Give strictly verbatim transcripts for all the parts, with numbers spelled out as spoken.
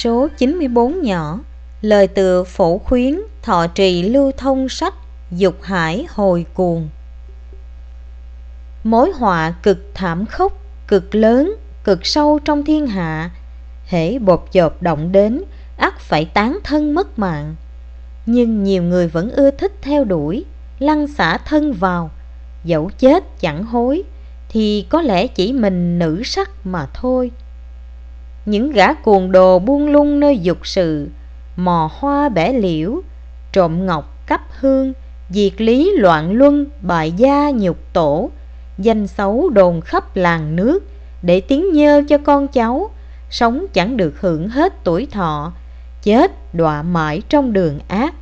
Số chín mươi bốn nhỏ. Lời tựa phổ khuyến thọ trì lưu thông sách Dục hải hồi cuồng. Mối họa cực thảm khốc, cực lớn, cực sâu trong thiên hạ, hễ bột chộp động đến, ắt phải tán thân mất mạng. Nhưng nhiều người vẫn ưa thích theo đuổi, lăn xả thân vào, dẫu chết chẳng hối, thì có lẽ chỉ mình nữ sắc mà thôi. Những gã cuồng đồ buông lung nơi dục sự, mò hoa bẻ liễu, trộm ngọc cắp hương, diệt lý loạn luân, bại gia nhục tổ, danh xấu đồn khắp làng nước, để tiếng nhơ cho con cháu, sống chẳng được hưởng hết tuổi thọ, chết đọa mãi trong đường ác.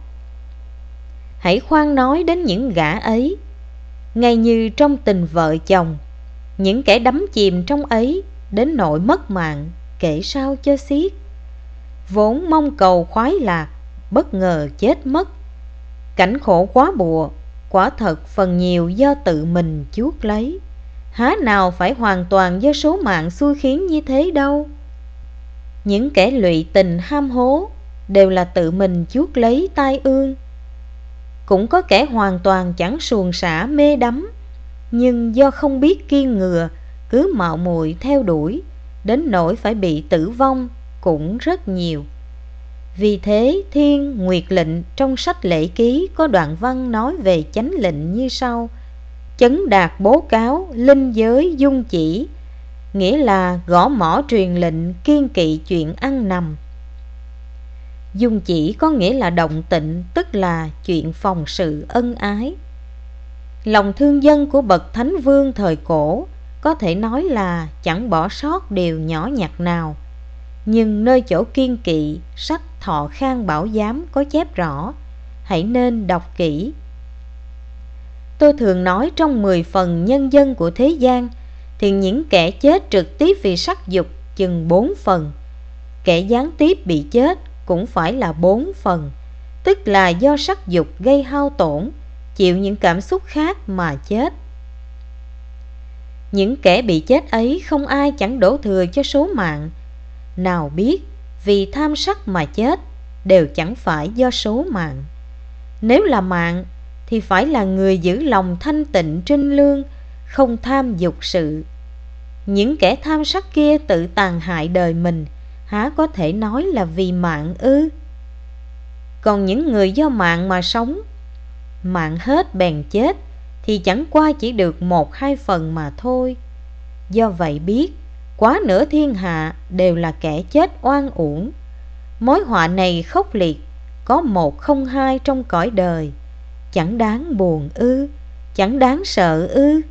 Hãy khoan nói đến những gã ấy, ngay như trong tình vợ chồng, những kẻ đắm chìm trong ấy đến nỗi mất mạng, kể sao cho xiết. Vốn mong cầu khoái lạc, bất ngờ chết mất, cảnh khổ quá bùa, quả thật phần nhiều do tự mình chuốc lấy, há nào phải hoàn toàn do số mạng xui khiến như thế đâu. Những kẻ lụy tình ham hố đều là tự mình chuốc lấy tai ương. Cũng có kẻ hoàn toàn chẳng suồng sã mê đắm, nhưng do không biết kiêng ngừa, cứ mạo muội theo đuổi, đến nỗi phải bị tử vong cũng rất nhiều. Vì thế Thiên Nguyệt lệnh trong sách Lễ Ký có đoạn văn nói về chánh lệnh như sau: chấn đạt bố cáo, linh giới dung chỉ, nghĩa là gõ mỏ truyền lệnh, kiên kỵ chuyện ăn nằm. Dung chỉ có nghĩa là động tịnh, tức là chuyện phòng sự ân ái. Lòng thương dân của bậc thánh vương thời cổ có thể nói là chẳng bỏ sót điều nhỏ nhặt nào. Nhưng nơi chỗ kiên kỵ, sách Thọ Khang Bảo Giám có chép rõ, hãy nên đọc kỹ. Tôi thường nói trong mười phần nhân dân của thế gian, thì những kẻ chết trực tiếp vì sắc dục chừng bốn phần, kẻ gián tiếp bị chết cũng phải là bốn phần, tức là do sắc dục gây hao tổn, chịu những cảm xúc khác mà chết. Những kẻ bị chết ấy không ai chẳng đổ thừa cho số mạng. Nào biết vì tham sắc mà chết đều chẳng phải do số mạng. Nếu là mạng thì phải là người giữ lòng thanh tịnh trinh lương, không tham dục sự. Những kẻ tham sắc kia tự tàn hại đời mình, há có thể nói là vì mạng ư? Còn những người do mạng mà sống, mạng hết bèn chết, thì chẳng qua chỉ được một hai phần mà thôi. Do vậy biết, quá nửa thiên hạ đều là kẻ chết oan uổng. Mối họa này khốc liệt, có một không hai trong cõi đời, chẳng đáng buồn ư, chẳng đáng sợ ư?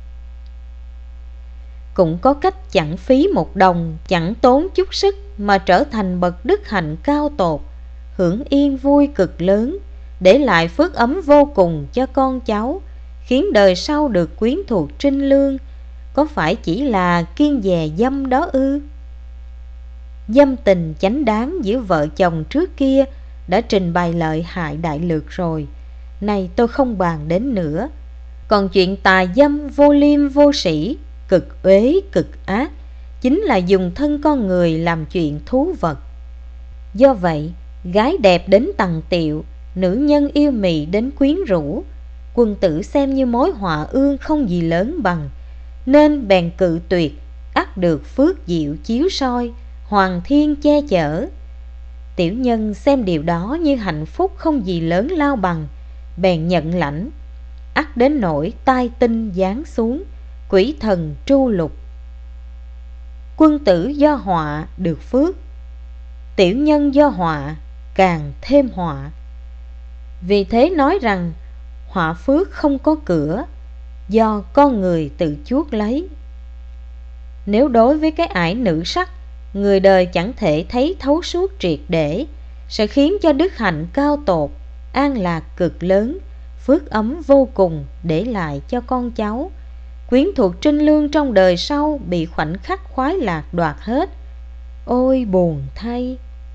Cũng có cách chẳng phí một đồng, chẳng tốn chút sức mà trở thành bậc đức hạnh cao tột, hưởng yên vui cực lớn, để lại phước ấm vô cùng cho con cháu, khiến đời sau được quyến thuộc trinh lương. Có phải chỉ là kiêng dè dâm đó ư? Dâm tình chánh đáng giữa vợ chồng trước kia đã trình bày lợi hại đại lược rồi, nay tôi không bàn đến nữa. Còn chuyện tà dâm vô liêm vô sĩ, cực uế cực ác, chính là dùng thân con người làm chuyện thú vật. Do vậy, gái đẹp đến tằng tiệu, nữ nhân yêu mị đến quyến rũ, quân tử xem như mối họa ương không gì lớn bằng, nên bèn cự tuyệt, ắt được phước diệu chiếu soi, hoàng thiên che chở. Tiểu nhân xem điều đó như hạnh phúc không gì lớn lao bằng, bèn nhận lãnh, ắt đến nỗi tai tinh giáng xuống, quỷ thần tru lục. Quân tử do họa được phước, tiểu nhân do họa càng thêm họa. Vì thế nói rằng họa phước không có cửa, do con người tự chuốc lấy. Nếu đối với cái ải nữ sắc, người đời chẳng thể thấy thấu suốt triệt để, sẽ khiến cho đức hạnh cao tột, an lạc cực lớn, phước ấm vô cùng để lại cho con cháu, quyến thuộc trinh lương trong đời sau bị khoảnh khắc khoái lạc đoạt hết. Ôi buồn thay!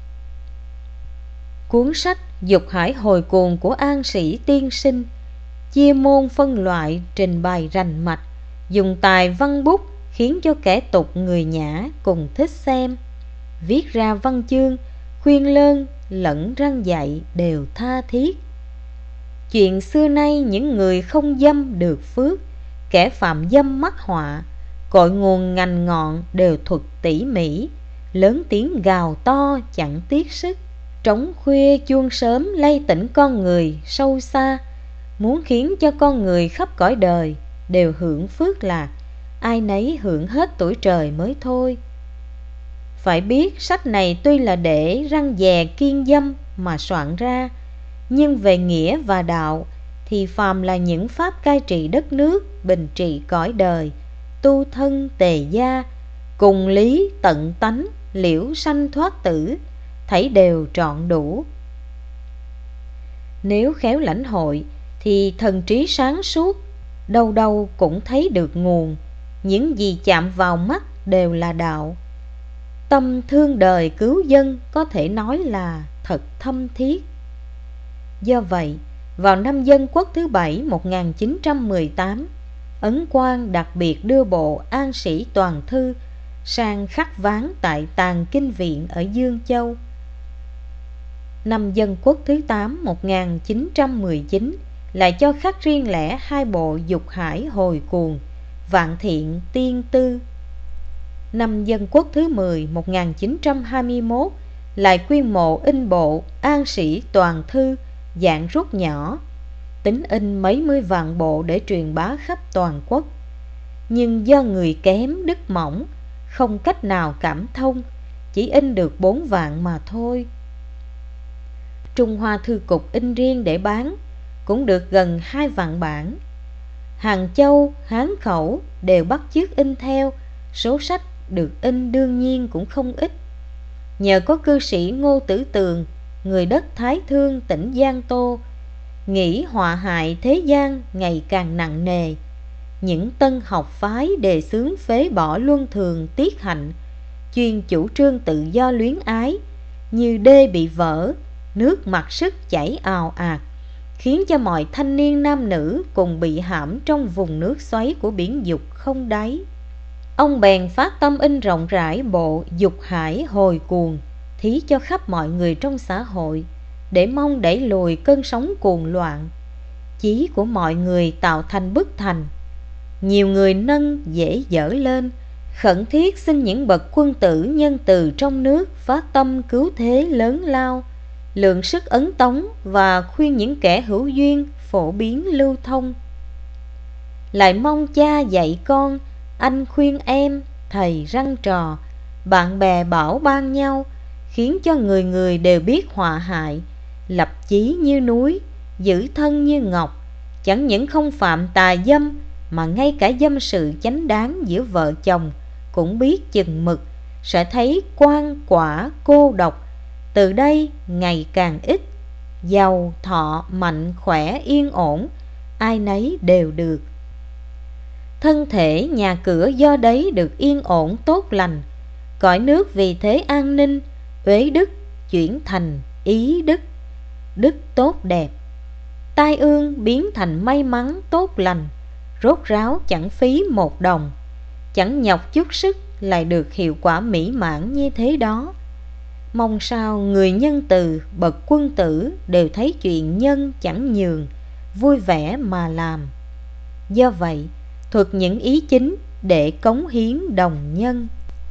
Cuốn sách Dục Hải Hồi Cuồng của An Sĩ tiên sinh chia môn phân loại, trình bày rành mạch, dùng tài văn bút khiến cho kẻ tục người nhã cùng thích xem. viết ra văn chương, khuyên lơn lẫn răn dạy đều tha thiết. Chuyện xưa nay những người không dâm được phước, kẻ phạm dâm mắc họa, cội nguồn ngành ngọn đều thuật tỉ mỉ, lớn tiếng gào to chẳng tiếc sức. Trống khuya chuông sớm lay tỉnh con người sâu xa, muốn khiến cho con người khắp cõi đời đều hưởng phước lạc, ai nấy hưởng hết tuổi trời mới thôi. Phải biết sách này tuy là để răn dè kiêng dâm mà soạn ra, nhưng về nghĩa và đạo thì phàm là những pháp cai trị đất nước, bình trị cõi đời, tu thân tề gia, cùng lý tận tánh, liễu sanh thoát tử, thảy đều trọn đủ. Nếu khéo lãnh hội thì thần trí sáng suốt, đâu đâu cũng thấy được nguồn, những gì chạm vào mắt đều là đạo. Tâm thương đời cứu dân có thể nói là thật thâm thiết. Do vậy, vào năm Dân Quốc thứ bảy một nghìn chín trăm mười tám, Ấn Quang đặc biệt đưa bộ An Sĩ Toàn Thư sang khắc ván tại Tàng Kinh Viện ở Dương Châu. Năm Dân Quốc thứ tám một nghìn chín trăm mười chín lại cho khắc riêng lẻ hai bộ Dục Hải Hồi Cuồng, Vạn Thiện Tiên Tư. Năm Dân Quốc thứ mười một nghìn chín trăm hai mươi mốt lại quyên mộ in bộ An Sĩ Toàn Thư dạng rút nhỏ, tính in mấy mươi vạn bộ để truyền bá khắp toàn quốc. Nhưng do người kém đức mỏng, không cách nào cảm thông, chỉ in được bốn vạn mà thôi. Trung Hoa Thư Cục in riêng để bán cũng được gần hai vạn bản. Hàng Châu, Hán Khẩu đều bắt chước in theo, số sách được in đương nhiên cũng không ít. Nhờ có cư sĩ Ngô Tử Tường, người đất Thái Thương, tỉnh Giang Tô, nghĩ họa hại thế gian ngày càng nặng nề, những tân học phái đề xướng phế bỏ luân thường tiết hạnh, chuyên chủ trương tự do luyến ái, như đê bị vỡ, nước mặc sức chảy ào ạt, khiến cho mọi thanh niên nam nữ cùng bị hãm trong vùng nước xoáy của biển dục không đáy. Ông bèn phát tâm in rộng rãi bộ Dục Hải Hồi Cuồng, thí cho khắp mọi người trong xã hội, để mong đẩy lùi cơn sóng cuồng loạn. Chí của mọi người tạo thành bức thành, nhiều người nâng dễ dở lên, khẩn thiết xin những bậc quân tử nhân từ trong nước phát tâm cứu thế lớn lao, lượng sức ấn tống và khuyên những kẻ hữu duyên phổ biến lưu thông. Lại mong cha dạy con, anh khuyên em, thầy răn trò, bạn bè bảo ban nhau, khiến cho người người đều biết họa hại, lập chí như núi, giữ thân như ngọc, chẳng những không phạm tà dâm, mà ngay cả dâm sự chánh đáng giữa vợ chồng cũng biết chừng mực, sẽ thấy quan quả cô độc từ đây ngày càng ít, giàu thọ mạnh khỏe yên ổn, ai nấy đều được. Thân thể nhà cửa do đấy được yên ổn tốt lành, cõi nước vì thế an ninh, uế đức chuyển thành ý đức, đức tốt đẹp, tai ương biến thành may mắn tốt lành, rốt ráo chẳng phí một đồng, chẳng nhọc chút sức lại được hiệu quả mỹ mãn như thế đó. Mong sao người nhân từ bậc quân tử đều thấy chuyện nhân chẳng nhường, vui vẻ mà làm. Do vậy, thuật những ý chính để cống hiến đồng nhân.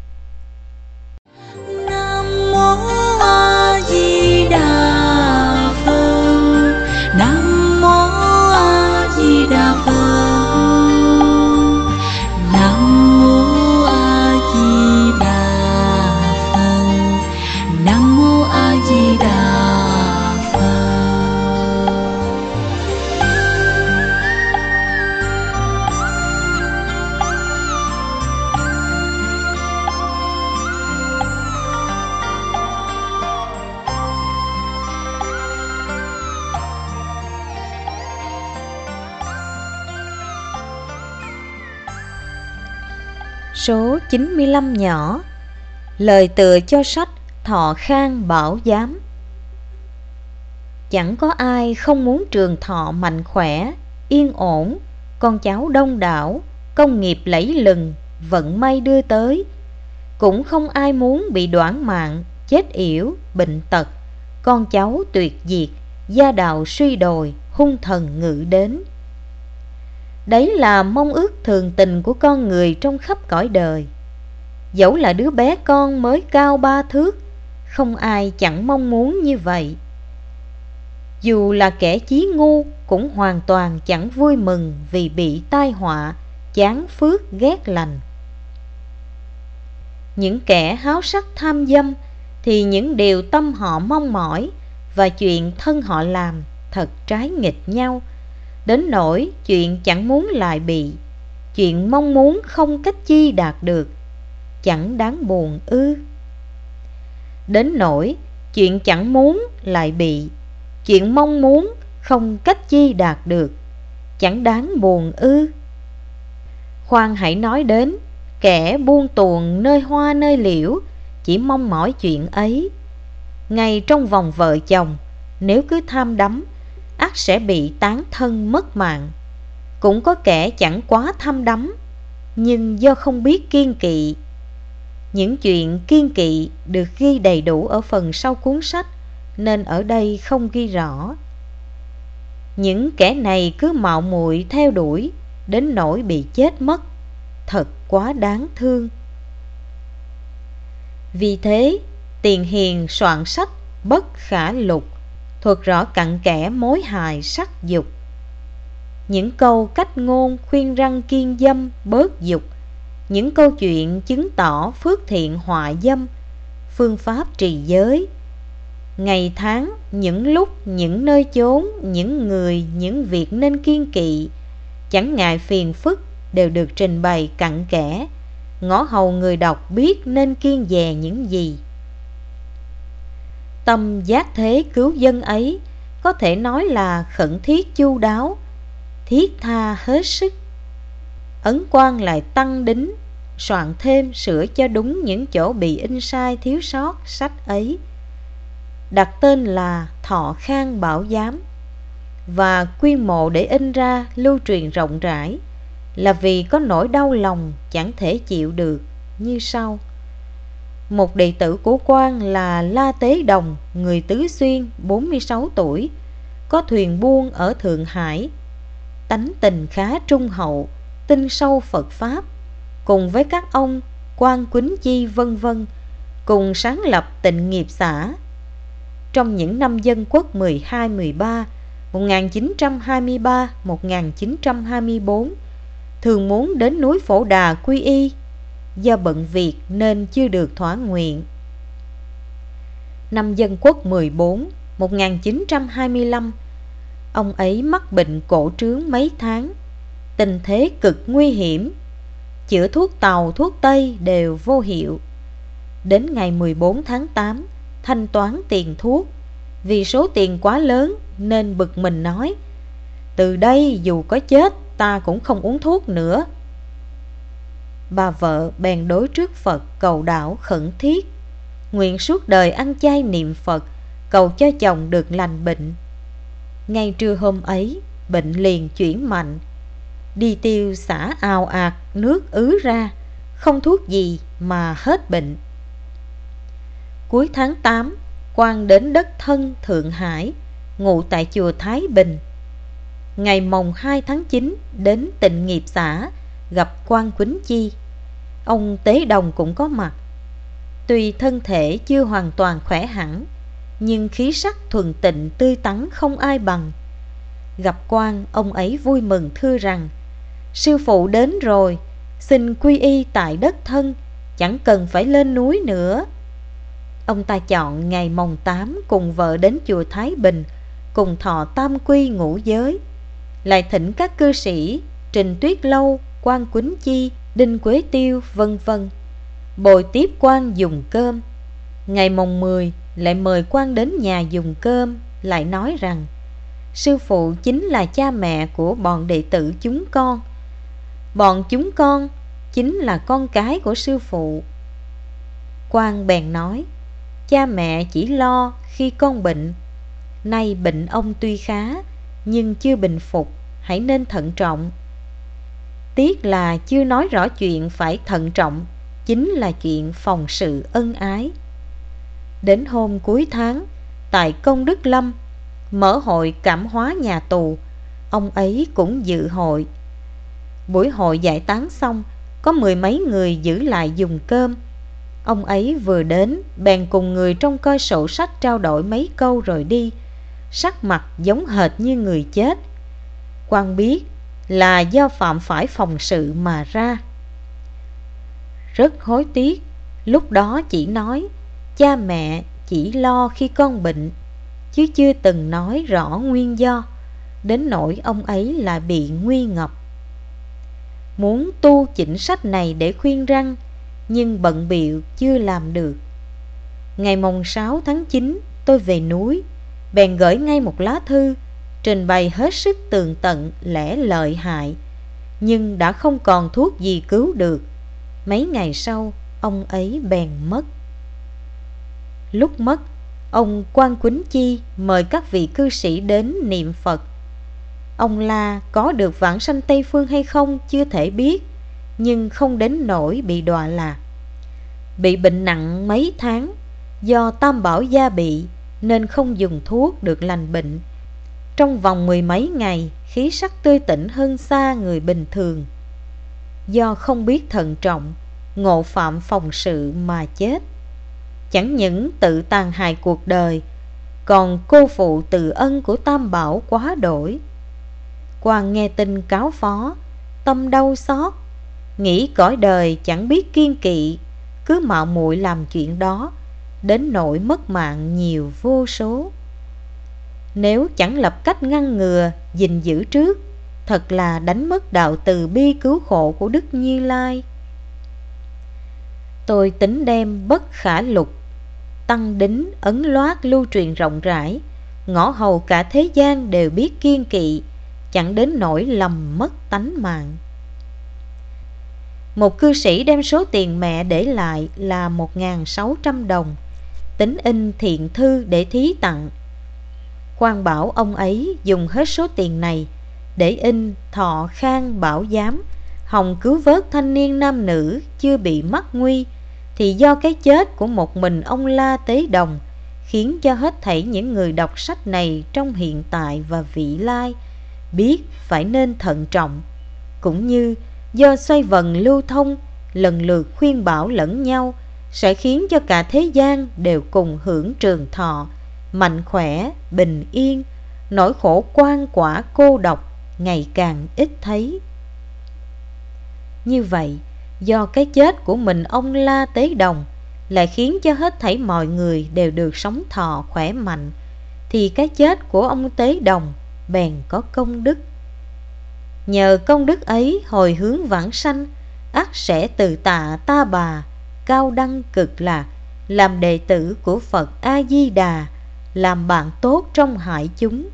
Nam mô A Di Đà Phật. Nam mô A Di Đà Phật. Nam mô A Di Đà Phật. Nam mô A Di Đà Phật. Số chín mươi lăm nhỏ. Lời tựa cho sách Thọ Khang Bảo Giám. Chẳng có ai không muốn trường thọ mạnh khỏe, yên ổn, con cháu đông đảo, công nghiệp lẫy lừng, vận may đưa tới. Cũng không ai muốn bị đoản mạng, chết yểu, bệnh tật, con cháu tuyệt diệt, gia đạo suy đồi, hung thần ngự đến. Đấy là mong ước thường tình của con người trong khắp cõi đời. Dẫu là đứa bé con mới cao ba thước, không ai chẳng mong muốn như vậy. Dù là kẻ chí ngu cũng hoàn toàn chẳng vui mừng vì bị tai họa, chán phước ghét lành. Những kẻ háo sắc tham dâm thì những điều tâm họ mong mỏi và chuyện thân họ làm thật trái nghịch nhau, đến nỗi chuyện chẳng muốn lại bị, chuyện mong muốn không cách chi đạt được, chẳng đáng buồn ư? Đến nỗi chuyện chẳng muốn lại bị, chuyện mong muốn không cách chi đạt được, chẳng đáng buồn ư? Khoan hãy nói đến kẻ buông tuồng nơi hoa nơi liễu, chỉ mong mỏi chuyện ấy. Ngay trong vòng vợ chồng, nếu cứ tham đắm, ắt sẽ bị tán thân mất mạng. Cũng có kẻ chẳng quá tham đắm, nhưng do không biết kiêng kỵ. Những chuyện kiêng kỵ được ghi đầy đủ ở phần sau cuốn sách, nên ở đây không ghi rõ. Những kẻ này cứ mạo muội theo đuổi, đến nỗi bị chết mất, thật quá đáng thương. Vì thế, Tiền Hiền soạn sách Bất Khả Lục, thuật rõ cặn kẽ mối hại sắc dục. Những câu cách ngôn khuyên răn kiên dâm bớt dục, những câu chuyện chứng tỏ phước thiện họa dâm, phương pháp trì giới. Ngày tháng, những lúc, những nơi chốn, những người, những việc nên kiêng kỵ, chẳng ngại phiền phức, đều được trình bày cặn kẽ, ngõ hầu người đọc biết nên kiêng dè những gì. Tâm giác thế cứu dân ấy có thể nói là khẩn thiết chu đáo, thiết tha hết sức. Ấn Quang lại tăng đính, soạn thêm sửa cho đúng những chỗ bị in sai thiếu sót sách ấy, đặt tên là Thọ Khang Bảo Giám, và quy mộ để in ra lưu truyền rộng rãi, là vì có nỗi đau lòng chẳng thể chịu được như sau. Một đệ tử của Quang là La Tế Đồng, người Tứ Xuyên, bốn mươi sáu tuổi, có thuyền buôn ở Thượng Hải, tánh tình khá trung hậu, tin sâu Phật Pháp, cùng với các ông Quan Quýnh Chi vân vân, cùng sáng lập Tịnh Nghiệp Xã. Trong những năm Dân Quốc mười hai mười ba, một nghìn chín trăm hai mươi ba đến một nghìn chín trăm hai mươi tư, thường muốn đến núi Phổ Đà quy y, do bận việc nên chưa được thỏa nguyện. Năm Dân Quốc mười bốn, một nghìn chín trăm hai mươi lăm, ông ấy mắc bệnh cổ trướng mấy tháng, tình thế cực nguy hiểm, chữa thuốc Tàu thuốc Tây đều vô hiệu. Đến ngày mười bốn tháng tám, thanh toán tiền thuốc, vì số tiền quá lớn nên bực mình nói: từ đây dù có chết ta cũng không uống thuốc nữa. Bà vợ bèn đối trước Phật cầu đạo khẩn thiết, nguyện suốt đời ăn chay niệm Phật, cầu cho chồng được lành bệnh. Ngay trưa hôm ấy, bệnh liền chuyển mạnh, đi tiêu xả ào ạt, nước ứ ra, không thuốc gì mà hết bệnh. Cuối tháng tám, Quang đến đất thân Thượng Hải, ngụ tại chùa Thái Bình. Ngày mồng hai tháng chín đến Tịnh Nghiệp Xã gặp Quan Quýnh Chi. Ông Tế Đồng cũng có mặt. Tuy thân thể chưa hoàn toàn khỏe hẳn, nhưng khí sắc thuần tịnh tươi tắn không ai bằng. Gặp Quan, ông ấy vui mừng thưa rằng: sư phụ đến rồi, xin quy y tại đất thân, chẳng cần phải lên núi nữa. Ông ta chọn ngày mồng tám cùng vợ đến chùa Thái Bình, cùng thọ tam quy ngũ giới. Lại thỉnh các cư sĩ Trình Tuyết Lâu, Quan Quýnh Chi, Đinh Quế Tiêu vân vân bồi tiếp Quan dùng cơm. Ngày mồng mười lại mời Quan đến nhà dùng cơm, lại nói rằng: sư phụ chính là cha mẹ của bọn đệ tử chúng con, bọn chúng con chính là con cái của sư phụ. Quan bèn nói: cha mẹ chỉ lo khi con bệnh, nay bệnh ông tuy khá nhưng chưa bình phục, hãy nên thận trọng. Tiếc là chưa nói rõ chuyện phải thận trọng, chính là chuyện phòng sự ân ái. Đến hôm cuối tháng, tại Công Đức Lâm mở hội cảm hóa nhà tù, ông ấy cũng dự hội. Buổi hội giải tán xong, có mười mấy người giữ lại dùng cơm. Ông ấy vừa đến, bèn cùng người trong coi sổ sách trao đổi mấy câu rồi đi, sắc mặt giống hệt như người chết. Quan biết là do phạm phải phòng sự mà ra. Rất hối tiếc, lúc đó chỉ nói cha mẹ chỉ lo khi con bệnh, chứ chưa từng nói rõ nguyên do, đến nỗi ông ấy lại bị nguy ngập. Muốn tu chỉnh sách này để khuyên răn, nhưng bận bịu chưa làm được. Ngày mồng sáu tháng chín tôi về núi, bèn gửi ngay một lá thư, trình bày hết sức tường tận lẽ lợi hại, nhưng đã không còn thuốc gì cứu được. Mấy ngày sau, ông ấy bèn mất. Lúc mất, ông Quan Quýnh Chi mời các vị cư sĩ đến niệm Phật. Ông La có được vãng sanh Tây Phương hay không chưa thể biết, nhưng không đến nỗi bị đọa lạc. Bị bệnh nặng mấy tháng, do tam bảo gia bị nên không dùng thuốc được lành bệnh. Trong vòng mười mấy ngày, khí sắc tươi tỉnh hơn xa người bình thường. Do không biết thận trọng, ngộ phạm phòng sự mà chết. Chẳng những tự tàn hại cuộc đời, còn cô phụ từ ân của tam bảo quá đổi. Quan nghe tin cáo phó, tâm đau xót, nghĩ cõi đời chẳng biết kiêng kỵ, cứ mạo muội làm chuyện đó, đến nỗi mất mạng nhiều vô số. Nếu chẳng lập cách ngăn ngừa, gìn giữ trước, thật là đánh mất đạo từ bi cứu khổ của Đức Như Lai. Tôi tính đem Bất Khả Lục, Tăng Đính, ấn loát lưu truyền rộng rãi, ngõ hầu cả thế gian đều biết kiêng kỵ, chẳng đến nỗi lầm mất tánh mạng. Một cư sĩ đem số tiền mẹ để lại là một nghìn sáu trăm đồng, tính in thiện thư để thí tặng. Quan bảo ông ấy dùng hết số tiền này để in thọ khang bảo giám, hòng cứu vớt thanh niên nam nữ chưa bị mắc nguy, thì do cái chết của một mình ông La Tế Đồng khiến cho hết thảy những người đọc sách này trong hiện tại và vị lai biết phải nên thận trọng, cũng như do xoay vần lưu thông, lần lượt khuyên bảo lẫn nhau, sẽ khiến cho cả thế gian đều cùng hưởng trường thọ, mạnh khỏe, bình yên, nỗi khổ quan quả cô độc ngày càng ít thấy. Như vậy, do cái chết của mình ông La Tế Đồng lại khiến cho hết thảy mọi người đều được sống thọ khỏe mạnh, thì cái chết của ông Tế Đồng bèn có công đức. Nhờ công đức ấy hồi hướng vãng sanh, ắt sẽ từ tạ ta bà, cao đăng cực lạc, làm đệ tử của Phật A-di-đà, làm bạn tốt trong hải chúng.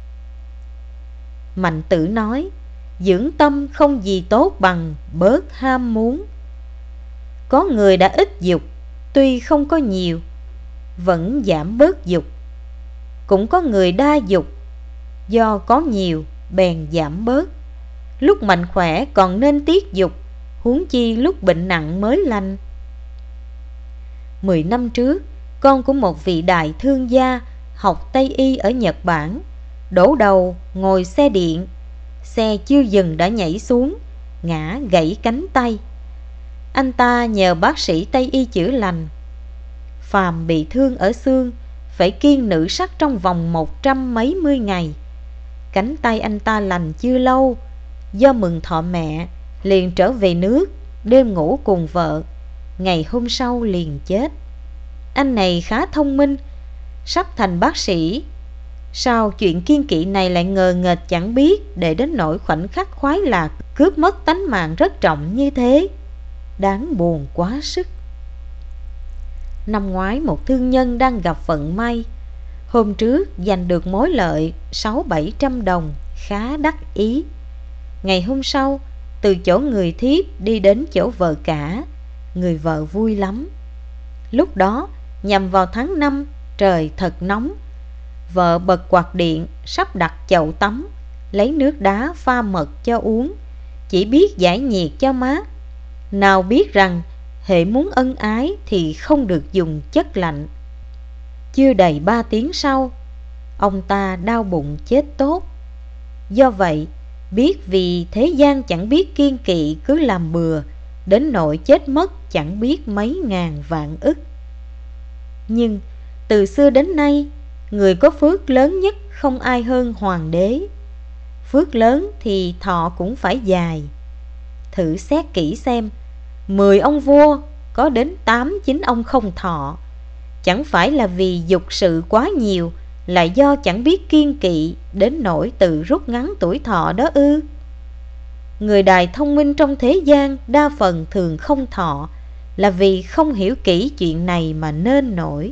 Mạnh Tử nói, dưỡng tâm không gì tốt bằng bớt ham muốn. Có người đã ít dục, tuy không có nhiều, vẫn giảm bớt dục. Cũng có người đa dục, do có nhiều bèn giảm bớt. Lúc mạnh khỏe còn nên tiết dục, huống chi lúc bệnh nặng mới lành. Mười năm trước, con của một vị đại thương gia học Tây Y ở Nhật Bản đổ đầu ngồi xe điện. Xe chưa dừng đã nhảy xuống, ngã gãy cánh tay. Anh ta nhờ bác sĩ Tây Y chữa lành. Phàm bị thương ở xương, phải kiêng nữ sắc trong vòng một trăm mấy mươi ngày. Cánh tay anh ta lành chưa lâu, do mừng thọ mẹ, liền trở về nước, đêm ngủ cùng vợ. Ngày hôm sau liền chết. Anh này khá thông minh, sắp thành bác sĩ. Sao chuyện kiêng kỵ này lại ngờ nghệch chẳng biết, để đến nỗi khoảnh khắc khoái lạc cướp mất tánh mạng rất trọng như thế? Đáng buồn quá sức. Năm ngoái một thương nhân đang gặp vận may. Hôm trước giành được mối lợi sáu bảy trăm đồng, khá đắc ý. Ngày hôm sau, từ chỗ người thiếp đi đến chỗ vợ cả. Người vợ vui lắm. Lúc đó nhằm vào tháng năm, trời thật nóng. Vợ bật quạt điện, sắp đặt chậu tắm, lấy nước đá pha mật cho uống, chỉ biết giải nhiệt cho mát. Nào biết rằng hễ muốn ân ái thì không được dùng chất lạnh. Chưa đầy ba tiếng sau, ông ta đau bụng chết tốt. Do vậy, biết vì thế gian chẳng biết kiêng kỵ cứ làm bừa, đến nỗi chết mất chẳng biết mấy ngàn vạn ức. Nhưng từ xưa đến nay, người có phước lớn nhất không ai hơn hoàng đế. Phước lớn thì thọ cũng phải dài. Thử xét kỹ xem, mười ông vua có đến tám chín ông không thọ. Chẳng phải là vì dục sự quá nhiều, là do chẳng biết kiêng kỵ đến nỗi tự rút ngắn tuổi thọ đó ư? Người đài thông minh trong thế gian đa phần thường không thọ, là vì không hiểu kỹ chuyện này mà nên nổi.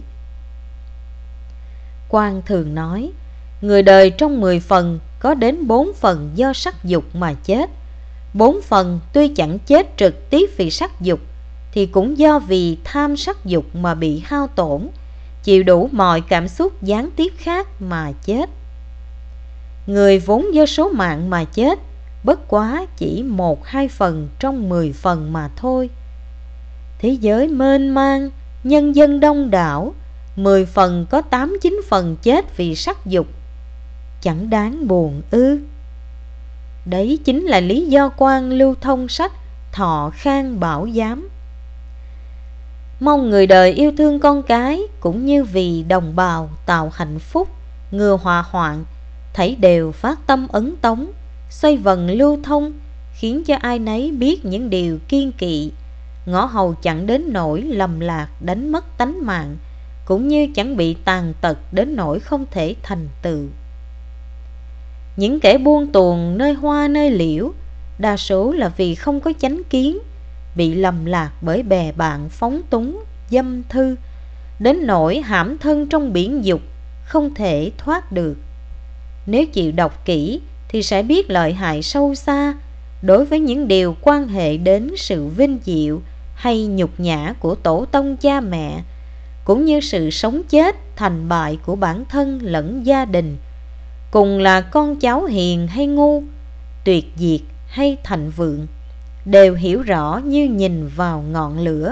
Quan thường nói, người đời trong mười phần có đến bốn phần do sắc dục mà chết. Bốn phần tuy chẳng chết trực tiếp vì sắc dục, thì cũng do vì tham sắc dục mà bị hao tổn, chịu đủ mọi cảm xúc gián tiếp khác mà chết. Người vốn do số mạng mà chết, bất quá chỉ một hai phần trong mười phần mà thôi. Thế giới mênh mang, nhân dân đông đảo, mười phần có tám chín phần chết vì sắc dục, chẳng đáng buồn ư? Đấy chính là lý do Quan lưu thông sách Thọ Khang Bảo Giám. Mong người đời yêu thương con cái, cũng như vì đồng bào tạo hạnh phúc, ngừa họa hoạn, thảy đều phát tâm ấn tống, xoay vần lưu thông, khiến cho ai nấy biết những điều kiêng kỵ, ngõ hầu chẳng đến nỗi lầm lạc đánh mất tánh mạng, cũng như chẳng bị tàn tật đến nỗi không thể thành tựu. Những kẻ buông tuồng nơi hoa nơi liễu, đa số là vì không có chánh kiến, bị lầm lạc bởi bè bạn phóng túng, dâm thư, đến nỗi hãm thân trong biển dục, không thể thoát được. Nếu chịu đọc kỹ thì sẽ biết lợi hại sâu xa đối với những điều quan hệ đến sự vinh diệu hay nhục nhã của tổ tông cha mẹ, cũng như sự sống chết thành bại của bản thân lẫn gia đình, cùng là con cháu hiền hay ngu, tuyệt diệt hay thịnh vượng, đều hiểu rõ như nhìn vào ngọn lửa.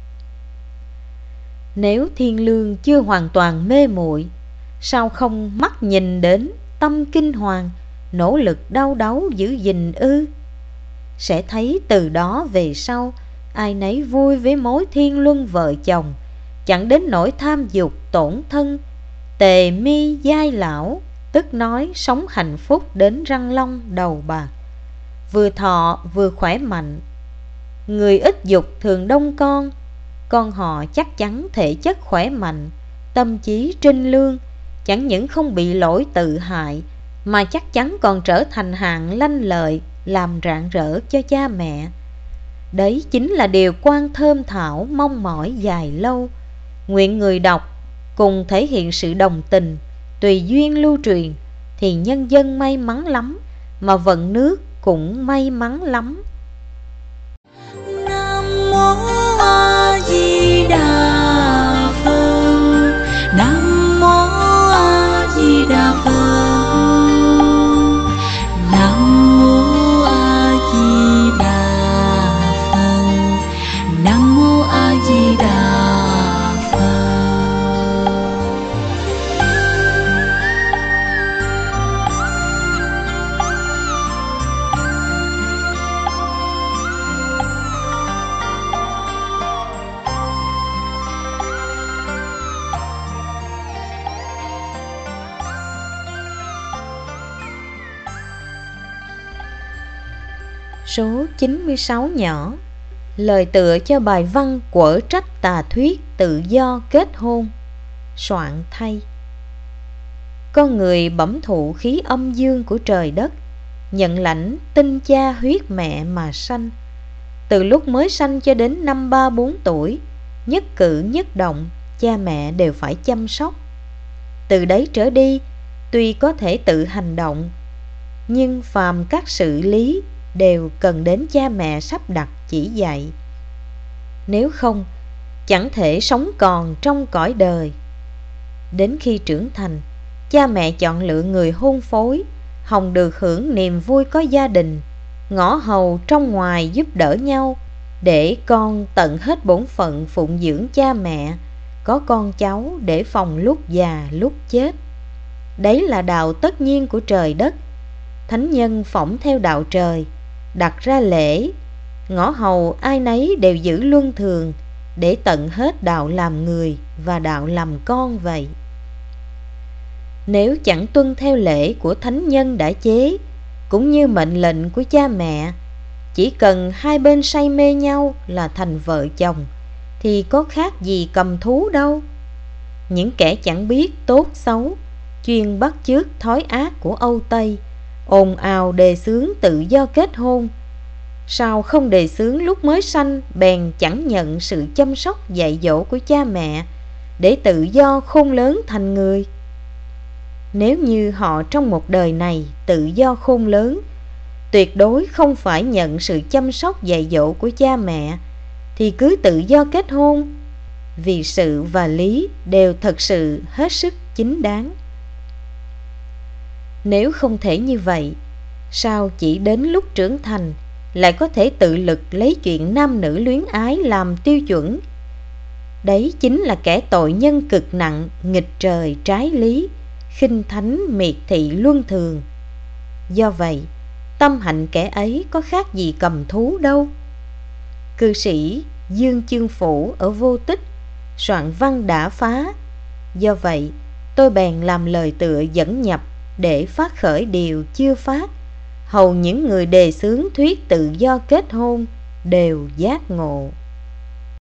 Nếu thiên lương chưa hoàn toàn mê muội, sao không mắt nhìn đến, tâm kinh hoàng, nỗ lực đau đáu giữ gìn ư? Sẽ thấy từ đó về sau, ai nấy vui với mối thiên luân vợ chồng, chẳng đến nỗi tham dục tổn thân, tề mi giai lão, tức nói sống hạnh phúc đến răng long đầu bạc, vừa thọ vừa khỏe mạnh. Người ít dục thường đông con, con họ chắc chắn thể chất khỏe mạnh, tâm trí trinh lương, chẳng những không bị lỗi tự hại, mà chắc chắn còn trở thành hạng lanh lợi, làm rạng rỡ cho cha mẹ. Đấy chính là điều Quan thơm thảo mong mỏi dài lâu. Nguyện người đọc cùng thể hiện sự đồng tình, tùy duyên lưu truyền, thì nhân dân may mắn lắm, mà vận nước cũng may mắn lắm. Nam mô A Di Đà Phật. Nam mô A Di Đà Phật. Nam mô A Di Đà Phật. Nam mô A Di Đà Phật. Số chín mươi sáu nhỏ. Lời tựa cho bài văn quở trách tà thuyết tự do kết hôn. Soạn thay. Con người bẩm thụ khí âm dương của trời đất, nhận lãnh tinh cha huyết mẹ mà sanh. Từ lúc mới sanh cho đến năm ba bốn tuổi, nhất cử nhất động cha mẹ đều phải chăm sóc. Từ đấy trở đi, tuy có thể tự hành động, nhưng phàm các sự lý đều cần đến cha mẹ sắp đặt chỉ dạy. Nếu không, chẳng thể sống còn trong cõi đời. Đến khi trưởng thành, cha mẹ chọn lựa người hôn phối, hòng được hưởng niềm vui có gia đình, ngõ hầu trong ngoài giúp đỡ nhau, để con tận hết bổn phận phụng dưỡng cha mẹ, có con cháu để phòng lúc già lúc chết. Đấy là đạo tất nhiên của trời đất. Thánh nhân phỏng theo đạo trời, đặt ra lễ, ngõ hầu ai nấy đều giữ luân thường, để tận hết đạo làm người và đạo làm con vậy. Nếu chẳng tuân theo lễ của thánh nhân đã chế, cũng như mệnh lệnh của cha mẹ, chỉ cần hai bên say mê nhau là thành vợ chồng, thì có khác gì cầm thú đâu. Những kẻ chẳng biết tốt xấu, chuyên bắt chước thói ác của Âu Tây, ồn ào đề xướng tự do kết hôn. Sao không đề xướng lúc mới sanh, bèn chẳng nhận sự chăm sóc dạy dỗ của cha mẹ, để tự do khôn lớn thành người? Nếu như họ trong một đời này tự do khôn lớn, tuyệt đối không phải nhận sự chăm sóc dạy dỗ của cha mẹ, thì cứ tự do kết hôn, vì sự và lý đều thật sự hết sức chính đáng. Nếu không thể như vậy, sao chỉ đến lúc trưởng thành lại có thể tự lực lấy chuyện nam nữ luyến ái làm tiêu chuẩn? Đấy chính là kẻ tội nhân cực nặng, nghịch trời trái lý, khinh thánh miệt thị luân thường. Do vậy, tâm hạnh kẻ ấy có khác gì cầm thú đâu. Cư sĩ Dương Chương Phủ ở Vô Tích soạn văn đã phá. Do vậy, tôi bèn làm lời tựa dẫn nhập để phát khởi điều chưa phát, hầu những người đề xướng thuyết tự do kết hôn đều giác ngộ.